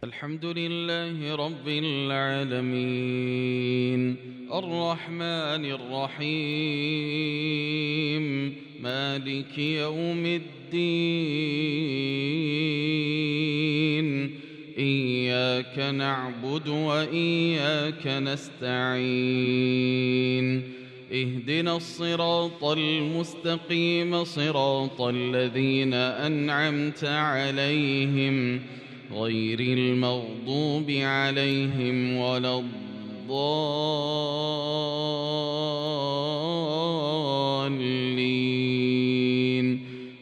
الحمد لله رب العالمين الرحمن الرحيم مالك يوم الدين إياك نعبد وإياك نستعين اهدنا الصراط المستقيم صراط الذين أنعمت عليهم غير المغضوب عليهم ولا الضالين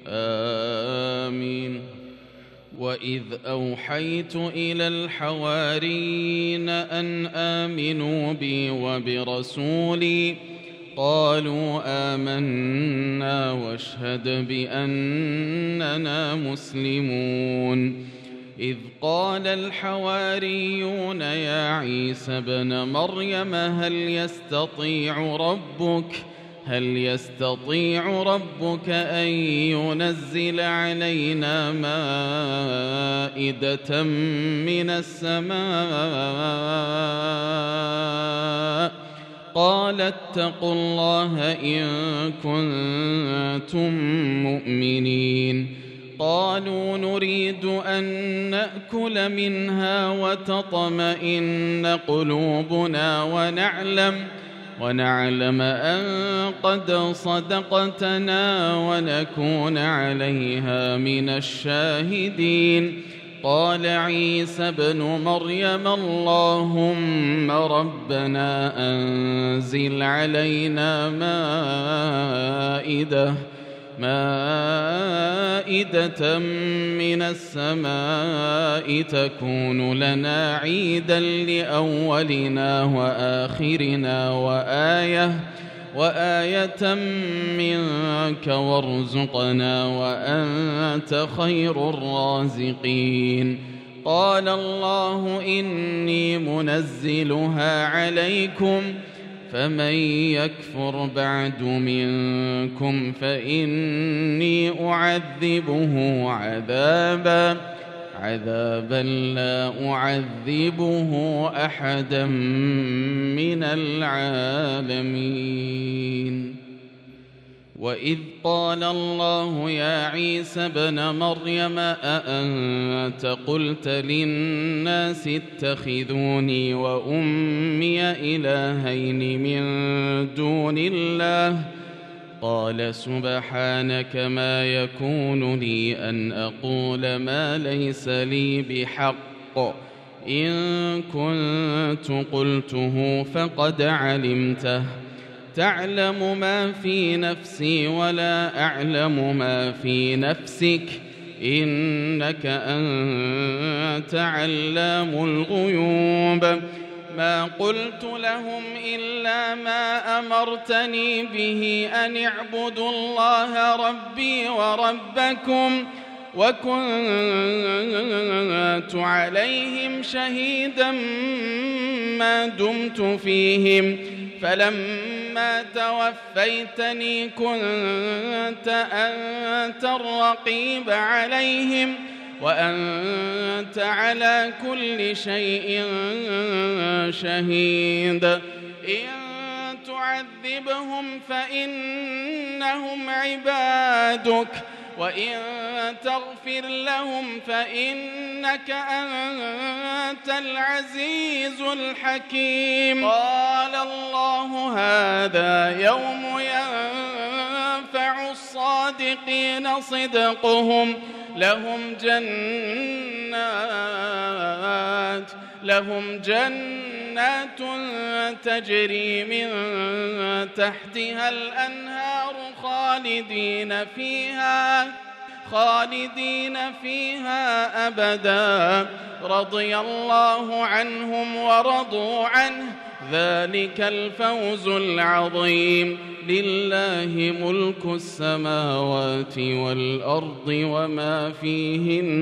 آمين. وإذ أوحيت إلى الحواريين أن آمنوا بي وبرسولي قالوا آمنا واشهد بأننا مسلمون. إذ قال الحواريون يا عيسى ابن مريم هل يستطيع ربك أن ينزل علينا مائدة من السماء قال اتقوا الله إن كنتم مؤمنين. قالوا نريد أن نأكل منها وتطمئن قلوبنا ونعلم أن قد صدقتنا ونكون عليها من الشاهدين. قال عيسى ابن مريم اللهم ربنا أنزل علينا مائدة من السماء تكون لنا عيدا لأولنا وآخرنا وآية منك وارزقنا وأنت خير الرازقين. قال الله إني منزلها عليكم فمن يكفر بعد منكم فإني أعذبه عذابا لا أعذبه أحدا من العالمين. وإذ قال الله يا عيسى ابن مريم أأنت قلت للناس اتخذوني وأمي إلهين من دون الله قال سبحانك ما يكون لي أن أقول ما ليس لي بحق إن كنت قلته فقد علمته تعلم ما في نفسي ولا أعلم ما في نفسك إنك أنت علام الغيوب. ما قلت لهم إلا ما أمرتني به أن اعبدوا الله ربي وربكم وكنت عليهم شهيدا ما دمت فيهم فلما توفيتني كنت أنت الرقيب عليهم وأنت على كل شيء شهيد. إن تعذبهم فإنهم عبادك وإن تغفر لهم فإنك أنت العزيز الحكيم. قال الله هذا يوم ينفع الصادقين صدقهم لهم جنات تجري من تحتها الأنهار خالدين فيها أبدا رضي الله عنهم ورضوا عنه ذلك الفوز العظيم. لله ملك السماوات والأرض وما فيهن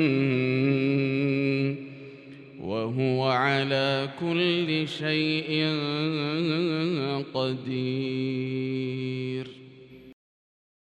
وهو على كل شيء قدير.